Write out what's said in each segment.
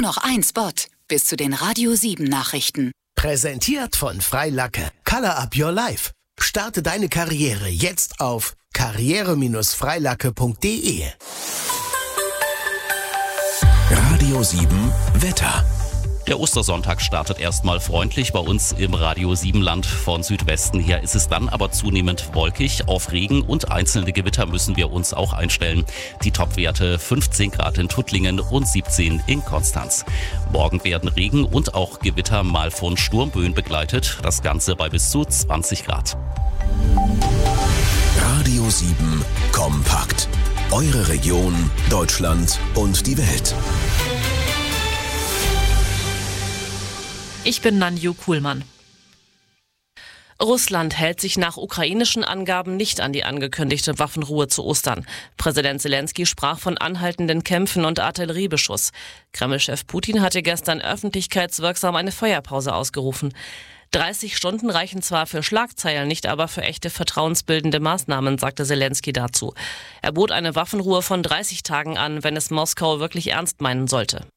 noch ein Spot bis zu den Radio 7 Nachrichten. Präsentiert von Freilacke. Color up your life. Starte deine Karriere jetzt auf karriere-freilacke.de. Radio 7 Wetter. Der Ostersonntag startet erstmal freundlich bei uns im Radio 7 Land. Von Südwesten her ist es dann aber zunehmend wolkig. Auf Regen und einzelne Gewitter müssen wir uns auch einstellen. Die Topwerte 15 Grad in Tuttlingen und 17 in Konstanz. Morgen werden Regen und auch Gewitter mal von Sturmböen begleitet. Das Ganze bei bis zu 20 Grad. Radio 7 kompakt. Eure Region, Deutschland und die Welt. Ich bin Nanju Kuhlmann. Russland hält sich nach ukrainischen Angaben nicht an die angekündigte Waffenruhe zu Ostern. Präsident Zelensky sprach von anhaltenden Kämpfen und Artilleriebeschuss. Kreml-Chef Putin hatte gestern öffentlichkeitswirksam eine Feuerpause ausgerufen. 30 Stunden reichen zwar für Schlagzeilen, nicht aber für echte vertrauensbildende Maßnahmen, sagte Zelensky dazu. Er bot eine Waffenruhe von 30 Tagen an, wenn es Moskau wirklich ernst meinen sollte.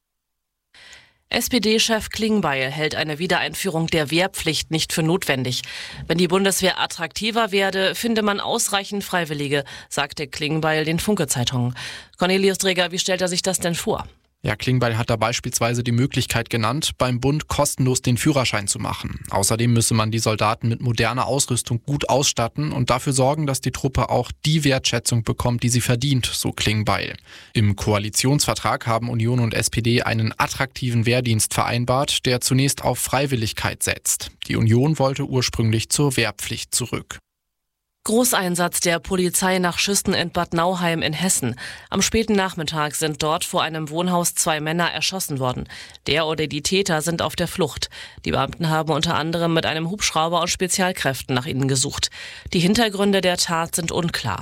SPD-Chef Klingbeil hält eine Wiedereinführung der Wehrpflicht nicht für notwendig. Wenn die Bundeswehr attraktiver werde, finde man ausreichend Freiwillige, sagte Klingbeil den Funke-Zeitungen. Cornelius Dreger, wie stellt er sich das denn vor? Ja, Klingbeil hat da beispielsweise die Möglichkeit genannt, beim Bund kostenlos den Führerschein zu machen. Außerdem müsse man die Soldaten mit moderner Ausrüstung gut ausstatten und dafür sorgen, dass die Truppe auch die Wertschätzung bekommt, die sie verdient, so Klingbeil. Im Koalitionsvertrag haben Union und SPD einen attraktiven Wehrdienst vereinbart, der zunächst auf Freiwilligkeit setzt. Die Union wollte ursprünglich zur Wehrpflicht zurück. Großeinsatz der Polizei nach Schüssen in Bad Nauheim in Hessen. Am späten Nachmittag sind dort vor einem Wohnhaus 2 Männer erschossen worden. Der oder die Täter sind auf der Flucht. Die Beamten haben unter anderem mit einem Hubschrauber und Spezialkräften nach ihnen gesucht. Die Hintergründe der Tat sind unklar.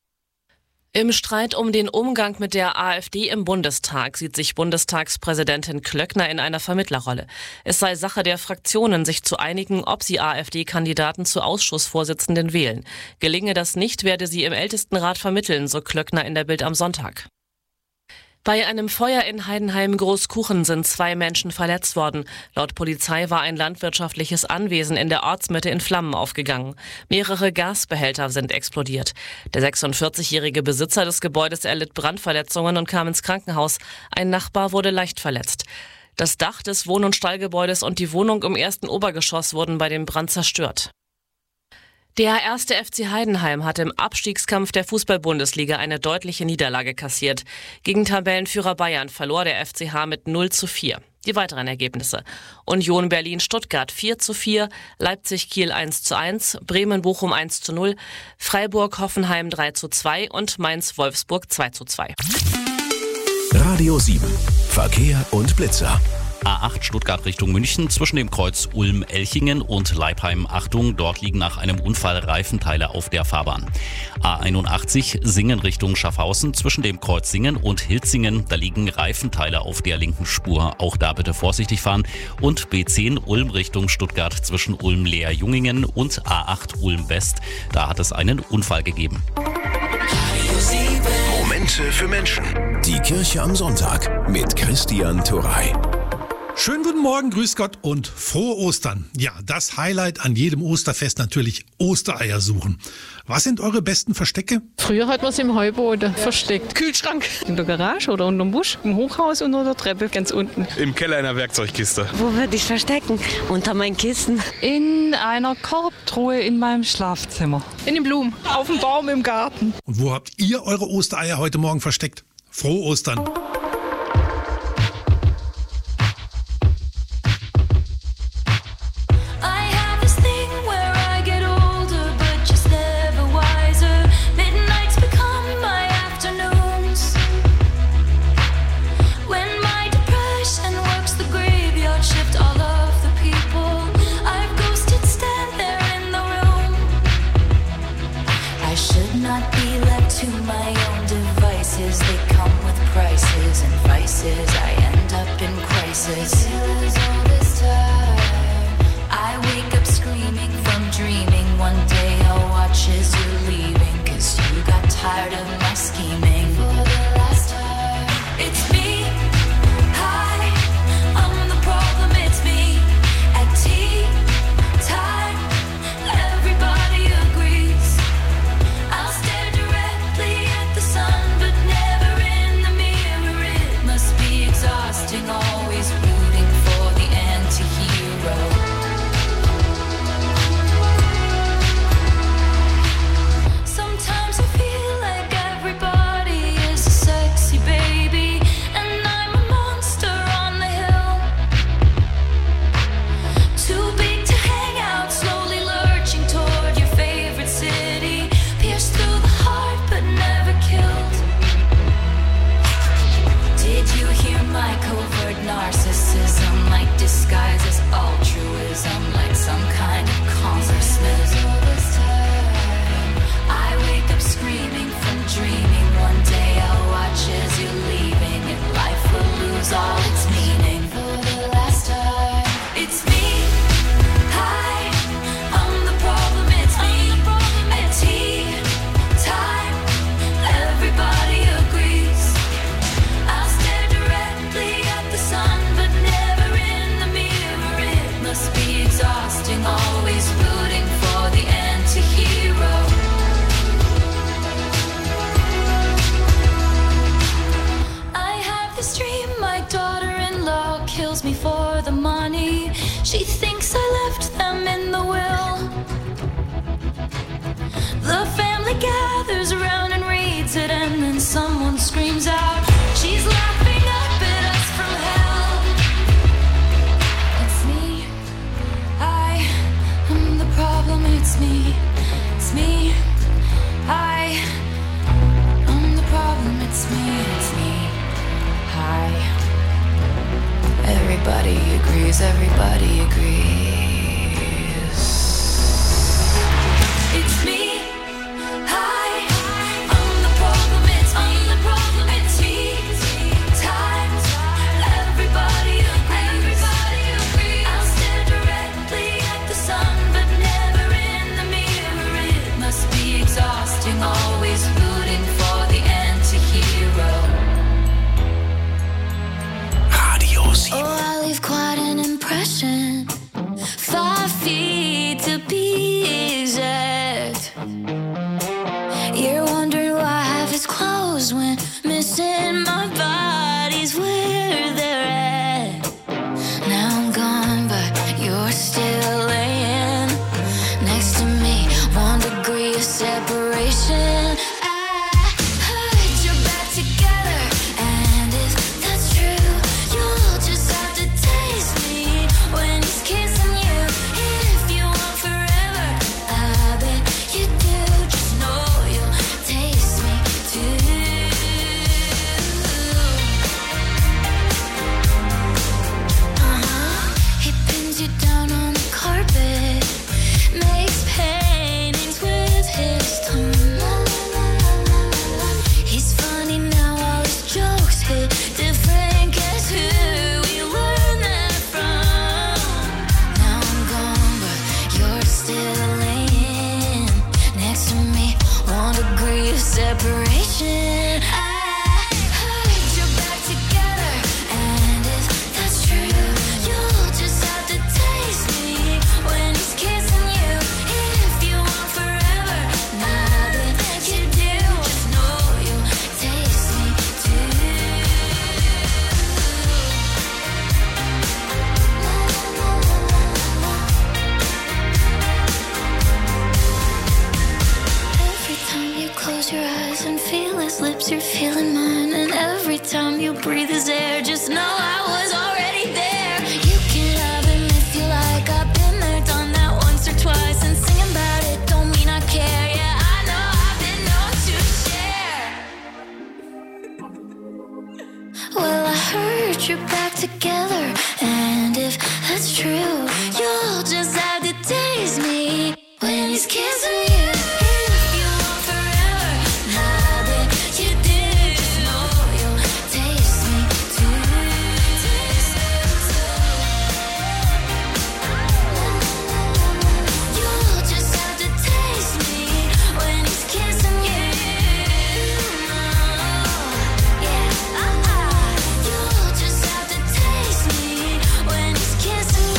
Im Streit um den Umgang mit der AfD im Bundestag sieht sich Bundestagspräsidentin Klöckner in einer Vermittlerrolle. Es sei Sache der Fraktionen, sich zu einigen, ob sie AfD-Kandidaten zu Ausschussvorsitzenden wählen. Gelinge das nicht, werde sie im Ältestenrat vermitteln, so Klöckner in der Bild am Sonntag. Bei einem Feuer in Heidenheim-Großkuchen sind 2 Menschen verletzt worden. Laut Polizei war ein landwirtschaftliches Anwesen in der Ortsmitte in Flammen aufgegangen. Mehrere Gasbehälter sind explodiert. Der 46-jährige Besitzer des Gebäudes erlitt Brandverletzungen und kam ins Krankenhaus. Ein Nachbar wurde leicht verletzt. Das Dach des Wohn- und Stallgebäudes und die Wohnung im ersten Obergeschoss wurden bei dem Brand zerstört. Der 1. FC Heidenheim hat im Abstiegskampf der Fußball-Bundesliga eine deutliche Niederlage kassiert. Gegen Tabellenführer Bayern verlor der FCH mit 0:4. Die weiteren Ergebnisse: Union Berlin-Stuttgart 4:4, Leipzig-Kiel 1:1, Bremen-Bochum 1:0, Freiburg-Hoffenheim 3:2 und Mainz-Wolfsburg 2:2. Radio 7 Verkehr und Blitzer. A8 Stuttgart Richtung München zwischen dem Kreuz Ulm-Elchingen und Leipheim. Achtung, dort liegen nach einem Unfall Reifenteile auf der Fahrbahn. A81 Singen Richtung Schaffhausen zwischen dem Kreuz Singen und Hilzingen. Da liegen Reifenteile auf der linken Spur. Auch da bitte vorsichtig fahren. Und B10 Ulm Richtung Stuttgart zwischen Ulm-Leer-Jungingen und A8 Ulm-West. Da hat es einen Unfall gegeben. Momente für Menschen. Die Kirche am Sonntag mit Christian Turrey. Schönen guten Morgen, grüß Gott und frohe Ostern. Ja, das Highlight an jedem Osterfest natürlich Ostereier suchen. Was sind eure besten Verstecke? Früher hat man es im Heuboden versteckt. Kühlschrank. In der Garage oder unterm Busch, im Hochhaus unter der Treppe, ganz unten. Im Keller einer Werkzeugkiste. Wo würde ich verstecken? Unter meinen Kissen. In einer Korbtruhe in meinem Schlafzimmer. In den Blumen, auf dem Baum im Garten. Und wo habt ihr eure Ostereier heute Morgen versteckt? Frohe Ostern! Tired of my scheming for the last time. It's me, hi. turns around and reads it, and then someone screams out, she's laughing up at us from hell. It's me, I am the problem, it's me, I am the problem, it's me, hi. Everybody agrees, it's me, hi, I'm the problem, it's me, time, everybody agrees, I'll stare directly at the sun, but never in the mirror, it must be exhausting, always rooting for the anti-hero. Radio 7. Oh, I leave quite an impression, 5 feet to be exact. You're wondering why half is closed when missing my body's where they're at. Now I'm gone, but you're still laying next to me, 1 degree of separation. I heard you're back together, and if that's true, you'll just have to taste me when he's kissing you. If you want forever, I bet you do. Just know you'll taste me too. He pins you down on the carpet, makes paintings with his tongue. He's funny now, all his jokes hit different. Guess who we learned that from? Now I'm gone, but you're still laying next to me, 1 degree of separation. I heard you're back together, and if that's true, you'll just have to taste me when he's kissing you. If you want forever, I bet you do. Just know you'll taste me too. Every time you close your eyes and feel his lips, you're feeling mine. And every time you breathe his air, just know I was already there. You can have him if you like. I've been there, done that once or twice. And singing about it don't mean I care. Yeah, I know I've been known to share. Well, I heard you're back together, and if that's true, you'll just have to taste me when he's kissing you. If you want forever, I bet you do. Just know you'll taste me too. You'll just have to taste me when he's kissing you. Yeah, you'll just have to taste me when he's kissing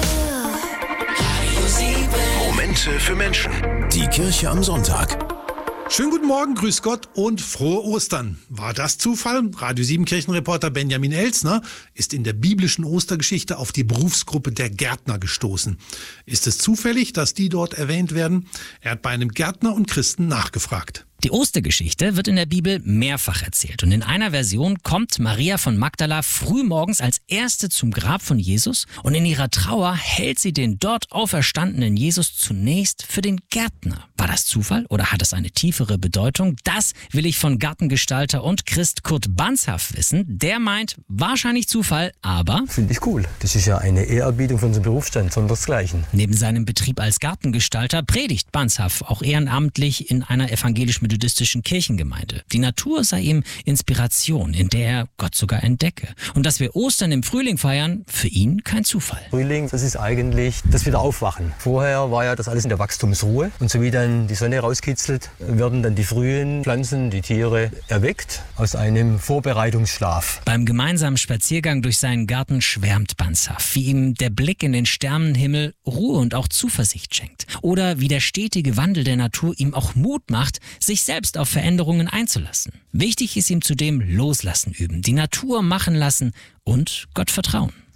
you. Momente für Menschen. Die Kirche am Sonntag. Schönen guten Morgen, grüß Gott und frohe Ostern. War das Zufall? Radio 7 Kirchenreporter Benjamin Elsner ist in der biblischen Ostergeschichte auf die Berufsgruppe der Gärtner gestoßen. Ist es zufällig, dass die dort erwähnt werden? Er hat bei einem Gärtner und Christen nachgefragt. Die Ostergeschichte wird in der Bibel mehrfach erzählt und in einer Version kommt Maria von Magdala frühmorgens als Erste zum Grab von Jesus und in ihrer Trauer hält sie den dort auferstandenen Jesus zunächst für den Gärtner. War das Zufall oder hat es eine tiefere Bedeutung? Das will ich von Gartengestalter und Christ Kurt Banzhaf wissen. Der meint, wahrscheinlich Zufall, aber... Finde ich cool. Das ist ja eine Ehrerbietung für unseren Berufsstand, sondersgleichen. Neben seinem Betrieb als Gartengestalter predigt Banzhaf auch ehrenamtlich in einer evangelisch-methodistischen Kirchengemeinde. Die Natur sei ihm Inspiration, in der er Gott sogar entdecke. Und dass wir Ostern im Frühling feiern, für ihn kein Zufall. Frühling, das ist eigentlich das Wiederaufwachen. Vorher war ja das alles in der Wachstumsruhe. Und so wie dann die Sonne rauskitzelt, werden dann die frühen Pflanzen, die Tiere erweckt aus einem Vorbereitungsschlaf. Beim gemeinsamen Spaziergang durch seinen Garten schwärmt Banzhaf, wie ihm der Blick in den Sternenhimmel Ruhe und auch Zuversicht schenkt. Oder wie der stetige Wandel der Natur ihm auch Mut macht, sich selbst auf Veränderungen einzulassen. Wichtig ist ihm zudem Loslassen üben, die Natur machen lassen und Gott vertrauen.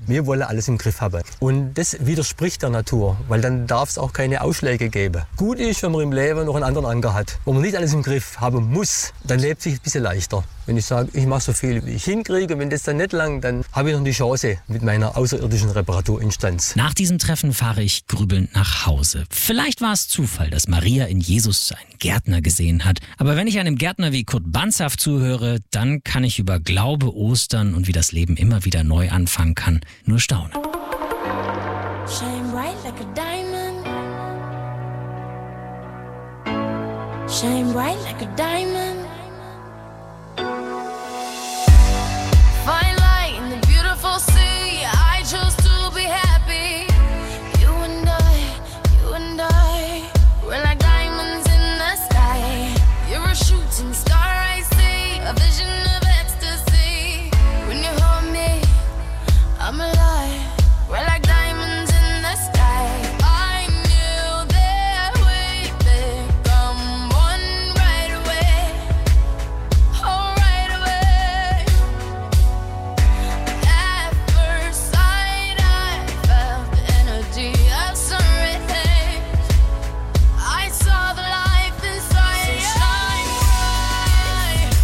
Wir wollen alles im Griff haben. Und das widerspricht der Natur, weil dann darf es auch keine Ausschläge geben. Gut ist, wenn man im Leben noch einen anderen Anker hat, wo man nicht alles im Griff haben muss, dann lebt sich ein bisschen leichter. Wenn ich sage, ich mache so viel, wie ich hinkriege, wenn das dann nicht langt, dann habe ich noch die Chance mit meiner außerirdischen Reparaturinstanz. Nach diesem Treffen fahre ich grübelnd nach Hause. Vielleicht war es Zufall, dass Maria in Jesus einen Gärtner gesehen hat. Aber wenn ich einem Gärtner wie Kurt Banzhaf zuhöre, dann kann ich über Glaube, Ostern und wie das Leben immer wieder neu anfangen kann, nur staunen. Shine bright like a diamond. Shine bright like a diamond. Fine light in the beautiful sea. I chose to be happy. You and I, we're like diamonds in the sky. You're a shooting star, I see, a vision of ecstasy. When you hold me, I'm alive. We're like diamonds in the sky. I knew that we'd become one right away. Oh, right away. At first sight, I felt the energy of sunrise. I saw the life inside. So shine bright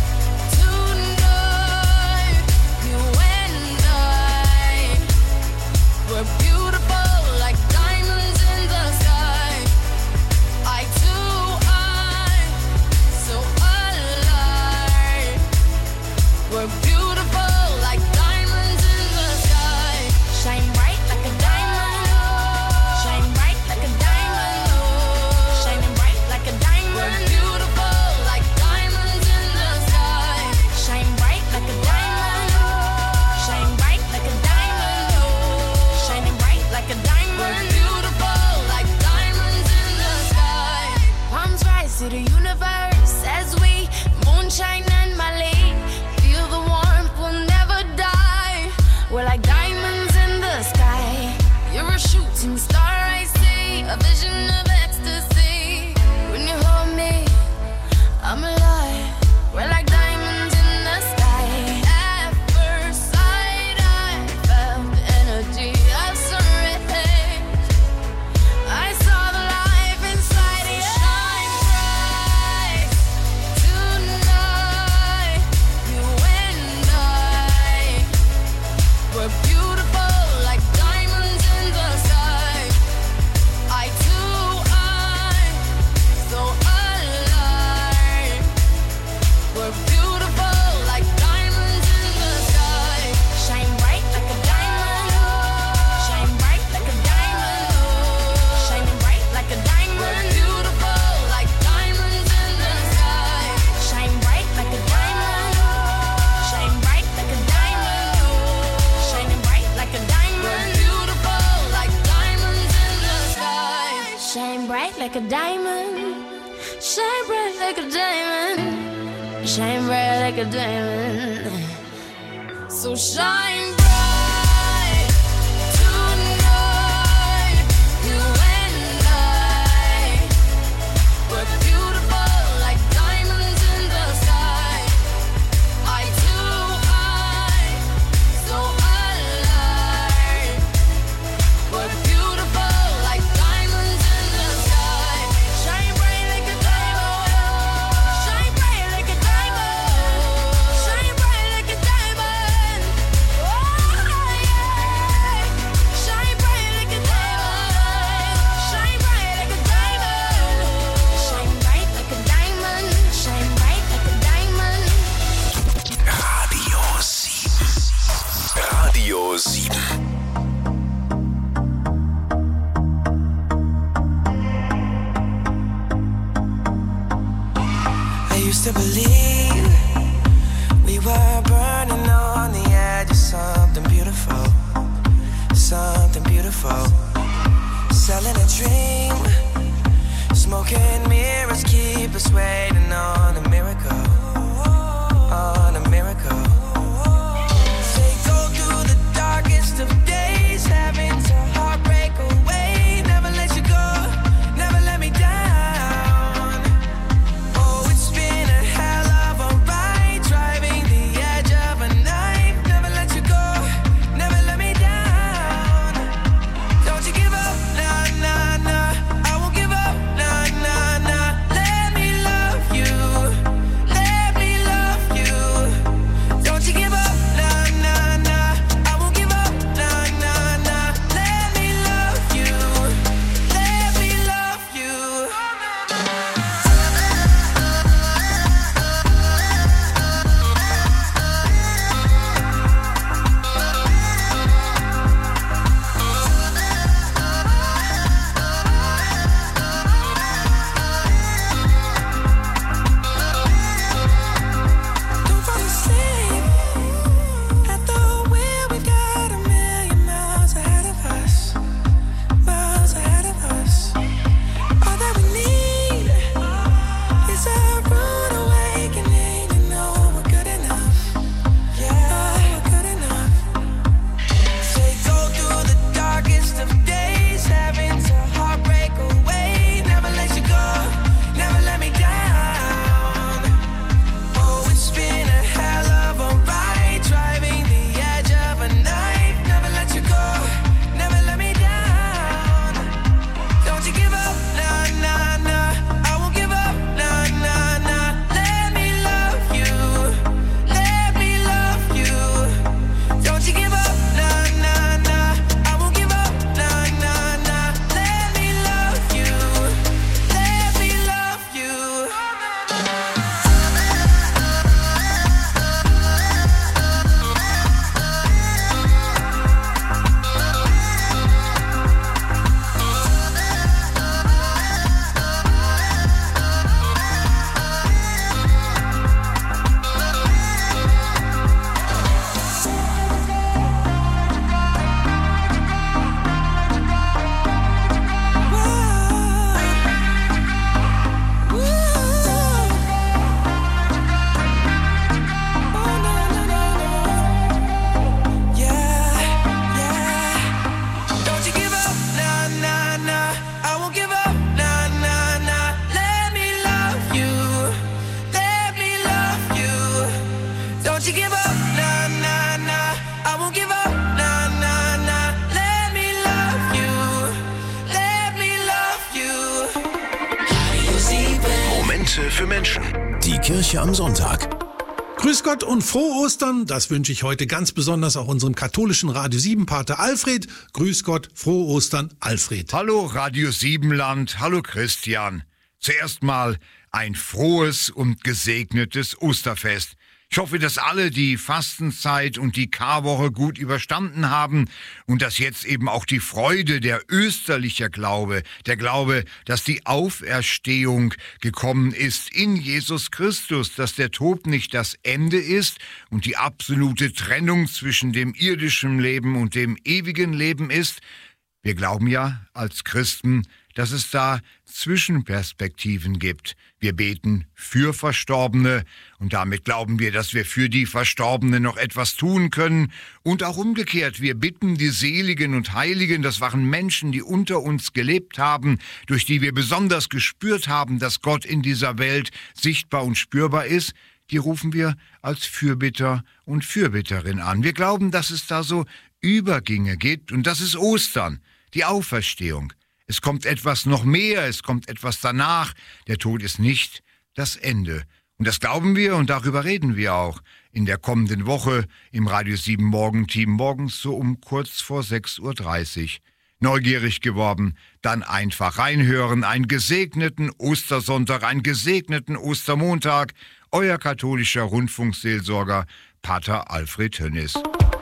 tonight. You and I, we're beautiful like diamonds in the sky. I too, I'm so alive. We're beautiful like diamonds in the sky. Shine bright like a diamond. Shine bright like a diamond. Shining bright like a diamond. We're beautiful like diamonds in the sky. Shine bright like a diamond. Shine bright like a diamond. Shining bright like a diamond. We're beautiful like diamonds in the sky. Palms rise to the universe as we moonshine and Mali. Feel the warmth, we'll never die. We're like diamonds in the sky. You're a shooting star, I see, a vision of ecstasy. When you hold me, I'm alive. We're like diamonds in the sky. At first sight, I felt the energy of sunrise. I saw the life inside you. Shine bright tonight. You and I, we're beautiful like diamonds in the sky. I too, I'm so alive. We're beautiful like diamonds in the sky. Shine bright like a diamond. Shine bright like a diamond. Shining bright like a diamond. We're beautiful like diamonds in the sky. Shine bright like a diamond. Shine bright like a diamond. Shining bright like a diamond. We're beautiful like diamonds in the sky. Shine bright like a diamond. Shine bright like a diamond. Shine bright like a diamond. So shine bright tonight. You and I, we're beautiful like diamonds in the sky. I too, I'm so alive. We're beautiful like diamonds in the sky. Shine bright like a diamond. Shine bright like a diamond. Shine bright like a diamond. Oh yeah. Shine bright like a diamond. Shine bright like a diamond. Shine bright like a diamond. Shine bright like a diamond. Radio 7. Radio 7. I used to believe we were burning on the edge of something beautiful, something beautiful. Selling a dream, smoking mirrors keep us waiting on a miracle, on a miracle. Say go through the darkest of für Menschen. Die Kirche am Sonntag. Grüß Gott und frohe Ostern, das wünsche ich heute ganz besonders auch unserem katholischen Radio 7 Pater Alfred. Grüß Gott, frohe Ostern, Alfred. Hallo Radio 7 Land, hallo Christian. Zuerst mal ein frohes und gesegnetes Osterfest. Ich hoffe, dass alle die Fastenzeit und die Karwoche gut überstanden haben und dass jetzt eben auch die Freude, der österliche Glaube, der Glaube, dass die Auferstehung gekommen ist in Jesus Christus, dass der Tod nicht das Ende ist und die absolute Trennung zwischen dem irdischen Leben und dem ewigen Leben ist. Wir glauben ja als Christen, dass es da Zwischenperspektiven gibt. Wir beten für Verstorbene und damit glauben wir, dass wir für die Verstorbenen noch etwas tun können. Und auch umgekehrt, wir bitten die Seligen und Heiligen, das waren Menschen, die unter uns gelebt haben, durch die wir besonders gespürt haben, dass Gott in dieser Welt sichtbar und spürbar ist. Die rufen wir als Fürbitter und Fürbitterin an. Wir glauben, dass es da so Übergänge gibt und das ist Ostern, die Auferstehung. Es kommt etwas noch mehr, es kommt etwas danach. Der Tod ist nicht das Ende. Und das glauben wir und darüber reden wir auch in der kommenden Woche im Radio 7 Morgenteam morgens so um kurz vor 6:30 Uhr. Neugierig geworden, dann einfach reinhören. Einen gesegneten Ostersonntag, einen gesegneten Ostermontag. Euer katholischer Rundfunkseelsorger Pater Alfred Tönnis.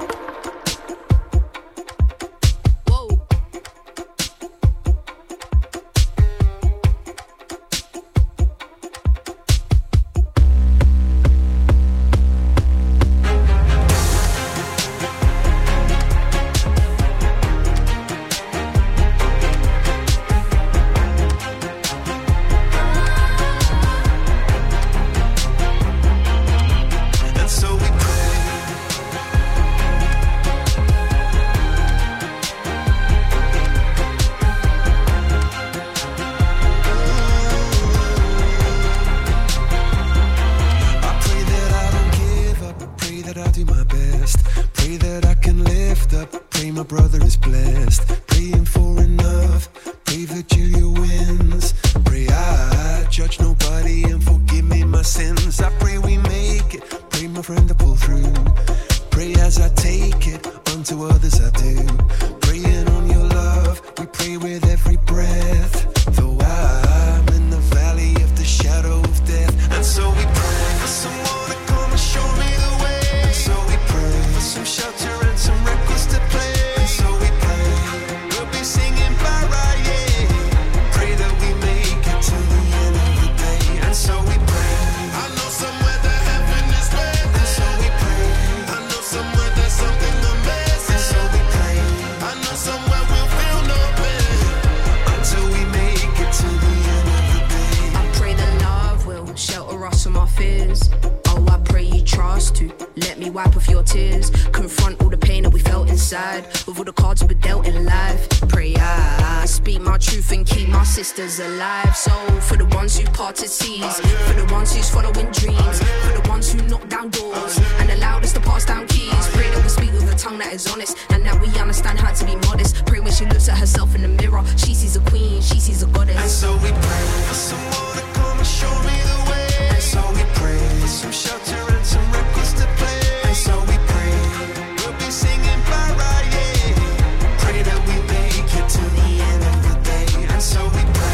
Alive, so for the ones who parted seas, for the ones who's following dreams, for the ones who knock down doors and allowed us to pass down keys. Pray that we speak with a tongue that is honest and that we understand how to be modest. Pray when she looks at herself in the mirror, she sees a queen, she sees a goddess. And so we pray for someone to come and show me the way. And so we pray for some shelter and some records to play. And so we pray we'll be singing para, yeah. Pray that we make it to the end of the day. And so we pray.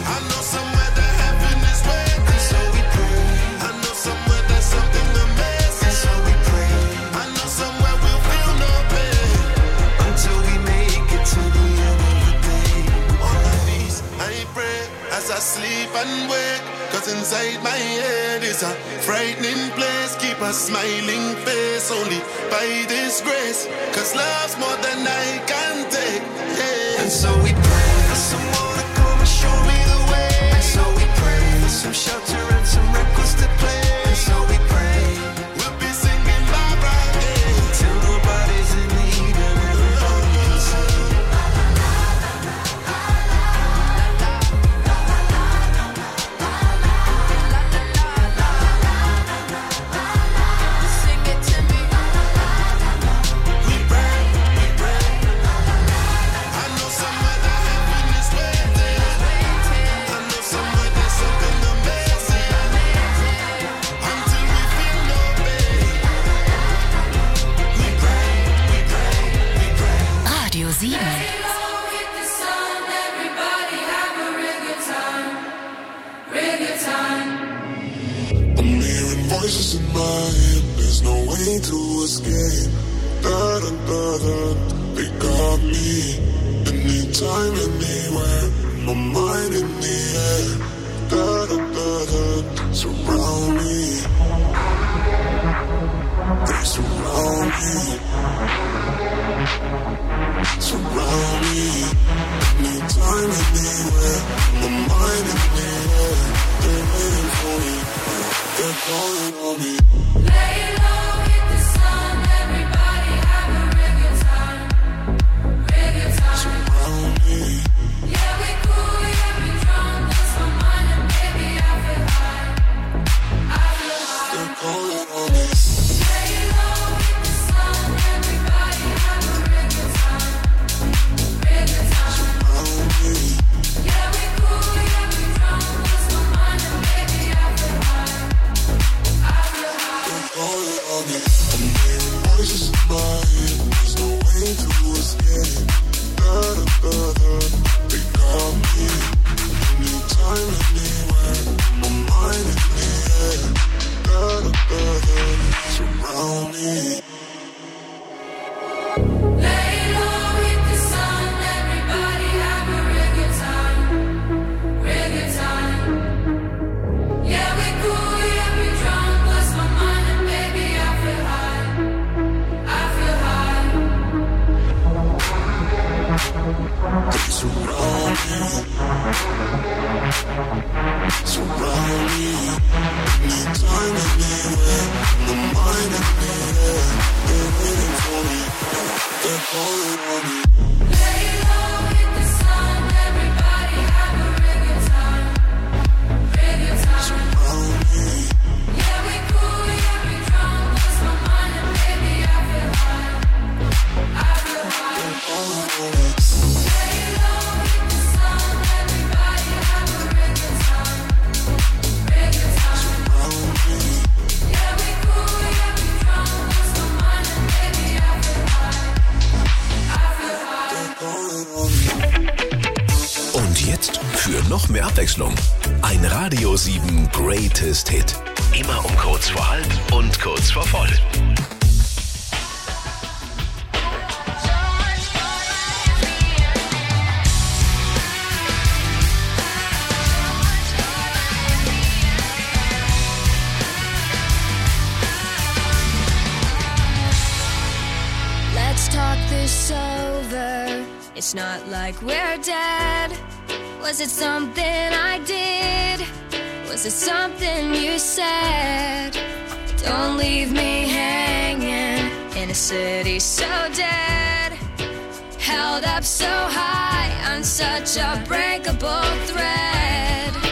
I sleep and wake, cause inside my head is a frightening place. Keep a smiling face only by this grace, cause love's more than I can take, yeah. And so we pray for someone to come and show me the way. And so we pray for some shelter and some records to play. And so we pray we'll be singing Barbara, yeah, till nobody's in need and everybody can sing. me. They got me. Anytime, anywhere. My mind in the air. Surround me. They surround me. Surround me. Anytime, anywhere. My mind in the air. They're waiting for me. They're calling on me. Lay low, hit the sun. Everybody have a real good time. Real good time. Surround me. Yeah, we cool, yeah, we drunk. Lost my mind and baby, I feel high. I feel high. They're calling on me. Lay low, hit the sun. Everybody have a real good time. Real good time. Surround me. Yeah, we cool, yeah, we drunk. Lost my mind and baby, I feel high. I feel high. They're calling on me. I'm hearing voices in my head. There's no way to escape. They got me. Anytime, anywhere. My mind in the air. Surround me. Lay low, hit the sun. Everybody have a real good time. Real good time. Yeah, we cool, yeah, we drunk. Lost my mind and baby, I feel high. I feel high. They surround me. Surround me. Anytime, anywhere. My mind in the air. They're waiting for me. They're calling on me. Lay low, hit the sun. Everybody have a real good time. Real good time. Surround me. Yeah, we cool, yeah, we drunk. Lost my mind and baby, I feel high. I feel high. They're calling on me. Lay low, hit the sun. Everybody have a real good time. Real good time. Surround me. Yeah, we cool, yeah, we drunk. Lost my mind and baby, I feel high. I feel high. They're calling on me. Und jetzt für noch mehr Abwechslung. Ein Radio 7 Greatest Hit. Immer um kurz vor halb und kurz vor voll. Let's talk this over. It's not like we're dead. Was it something I did? Was it something you said? Don't leave me hanging in a city so dead. Held up so high on such a breakable thread.